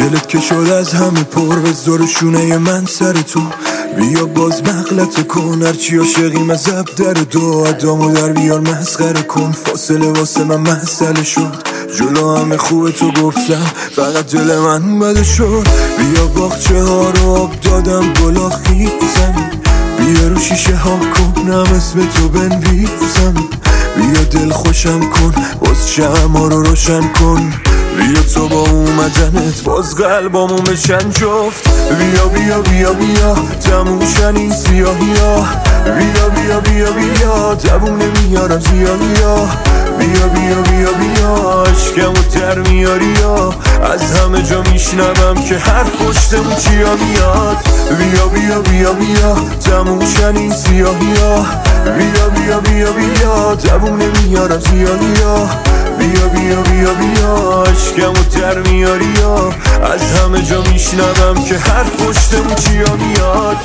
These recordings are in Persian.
دلت که شد از همه پر بذار شونه من سر تو. بیا باز مغلطه کن هرچی عاشقیم از اب در دو ادامو در بیار مسخره کن. فاصله واسه من مسئله شد جلو همه خوبه تو گفتم فقط دل من بده شد. بیا باغچه ها رو آب دادم گلا خیزم بیا رو شیشه ها کنم اسم تو بنویسم. بیا دل خوشم کن باز شمع رو روشن کن. بیا تو با اومدنت باز قلبامو بشن جفت. بیا بیا بیا بیا تموشن این سیاهی ها. بیا بیا بیا بیا دووم نمیارم زیادیا. بیا بیا بیا بیا عشقمو در میاری یا از همه جا میشنوم که حرف پشتمون چیا میاد. بیا بیا بیا بیا تموشن این سیاهی ها. بیا بیا بیا بیا دووم نمیارم زیادیا. بیا بیا بیا بیا عشقمو در میاری یا از همه جا میشنوم که حرف پشتمون چیا میاد.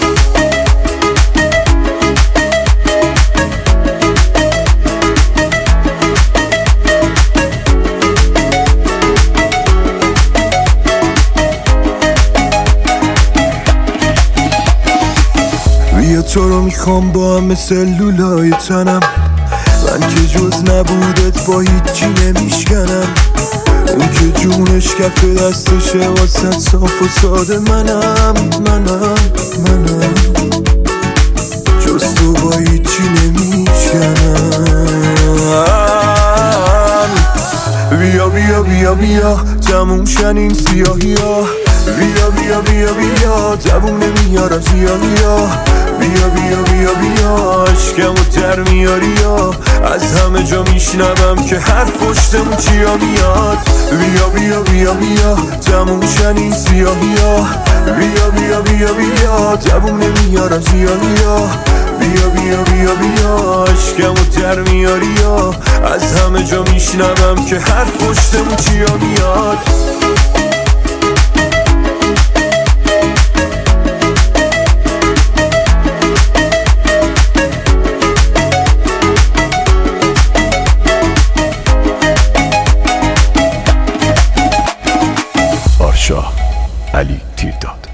بیا تو رو میخوام با هم مثل لولای تنم. من که جز نبودت با هیچی نمیشکنم. اون که جونش کف دستشه واسه صاف و ساده منم. جز تو با هیچی نمیشکنم. بیا بیا بیا بیا تموشن این سیاهی ها. بیا بیا بیا بیا دووم نمیارم زیادی ها. بیا بیا بیا بیا عشقمو در میاری یا از همه جا میشنوم که حرف پشتمون چیا میاد. بیا بیا بیا بیا تموشن این سیاهی ها. بیا بیا بیا بیا دووم نمیارم زیادی ها. بیا بیا بیا بیا عشقمو در میاری یا از همه جا میشنوم که حرف پشتمون چیا میاد. علی تیرداد.